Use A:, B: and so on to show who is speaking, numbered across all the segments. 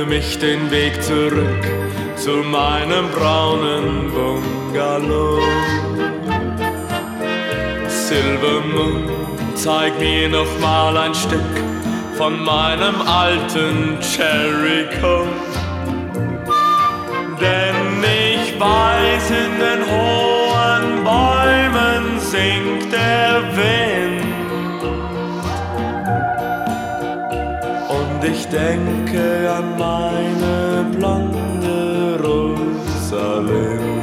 A: mich den Weg zurück zu meinem braunen Bungalow. Silver Moon, zeig mir noch mal ein Stück von meinem alten Jericho. Denn ich weiß, in den hohen Bäumen singt der Wind. Und ich denke an meine blonde Rosalind.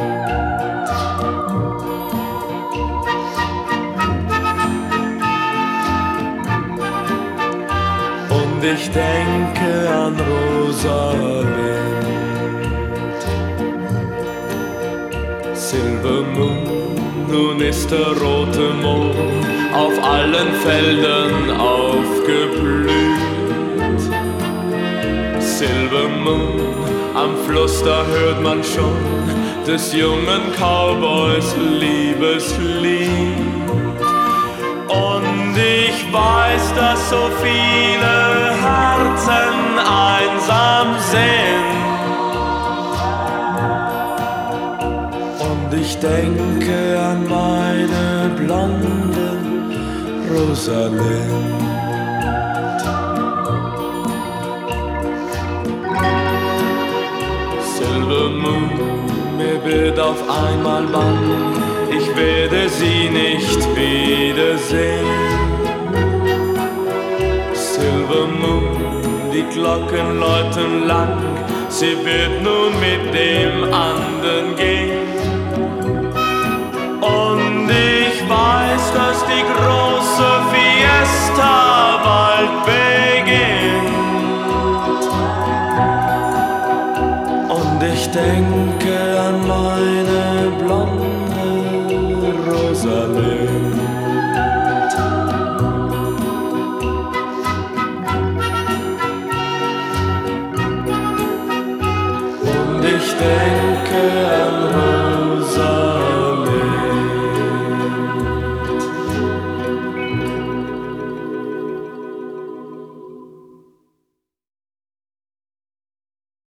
A: Und ich denke an Rosalind. Silver Moon, nun ist der rote Mond auf allen Feldern aufgeblüht. Silver Moon, am Fluss, da hört man schon des jungen Cowboys Liebeslied. Und ich weiß, dass so viele Herzen einsam sind. Und ich denke an meine blonde Rosalind. Silver Moon, mir wird auf einmal bang, ich werde sie nicht wiedersehen. Silver Moon, die Glocken läuten lang, sie wird nun mit dem anderen gehen. Und ich weiß, dass die große Fiesta bald beginnt. Und ich denke an meine blonde Rosalind.